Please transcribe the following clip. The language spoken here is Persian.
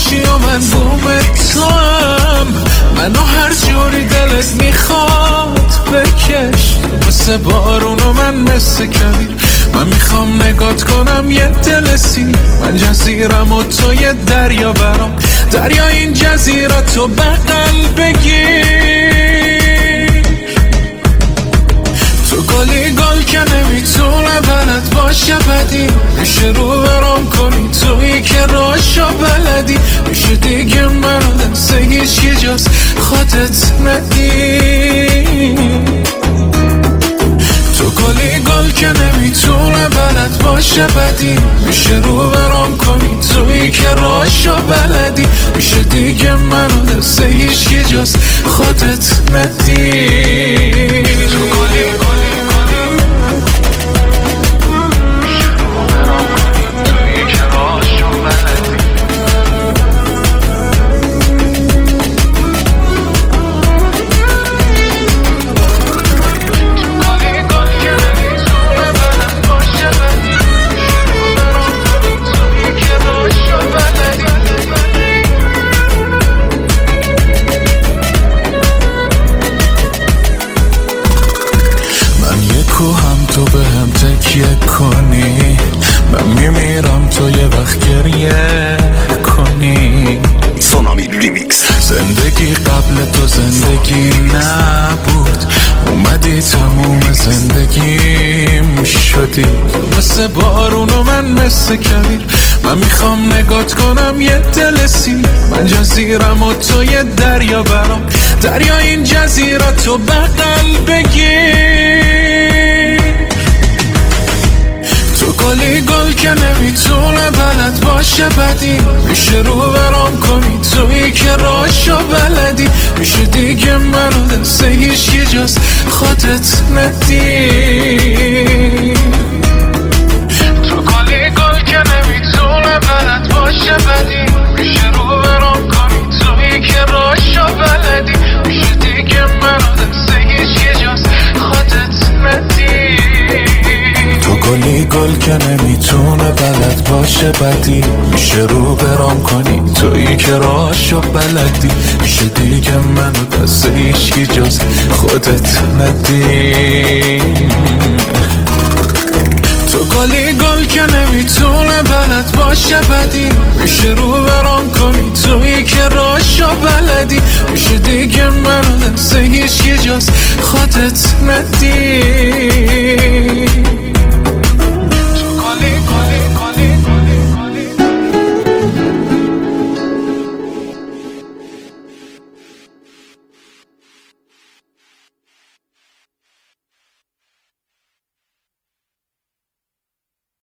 باشی و من بوم توام، منو هر جوری دلت میخواد بکش. تو مثل بارون و من مثل کویر، من میخوام نگات کنم یه دل سیر. من جزیرم و تو یه دریا برام، دریا این جزیره تو بغل بگیر. تو گلی گل که نمیتونه بلد باشه بدی، میشه رو برام کنی تویی که راشو بلدی. میشه دیگه منو دست هیچ جاست خودت ندی. تو گلی گل که نمیتونه بلد باشه بدی، میشه رو برام کنی تویی که راشو بلدی. میشه دیگه منو دست هیچ جاست خودت ندی. تو گلی کوهم تو به هم تکیه کنی، من میمیرم تو یه وقت گریه کنی. سونامی ریمیکس. زندگی قبل تو زندگی نبود، اومدی تموم زندگیم شدی. تو مثل بارون و من مثل کویر، من میخوام نگات کنم یه دل سیر. من جزیرم و تو یه دریا برام، دریا این جزیره تو بغل بگیر. تو گلی گل که نمیتونه بلد باشه بدی، میشه رو برام کنی تویی که راشو بلدی. میشه دیگه منو دست هیچ جاست خودت ندی. تو گلی گل که نمیتونه بلد باشه بدی، میشه رو برام کنی تویی که راشو بلدی. میشه دیگه منو دست هیچ جاست خودت ندی. تو گلی گل که نمیتونه بلد باشه بدی، میشه رو برام کنی تویی که راشو بلدی. میشه دیگه منو دست هیچی جز خودت ندی. تو گلی گل که نمیتونه بلد باشه بدی، میشه رو برام کنی تویی که راشو بلدی. میشه دیگه منو دست هیچی جز خودت ندی.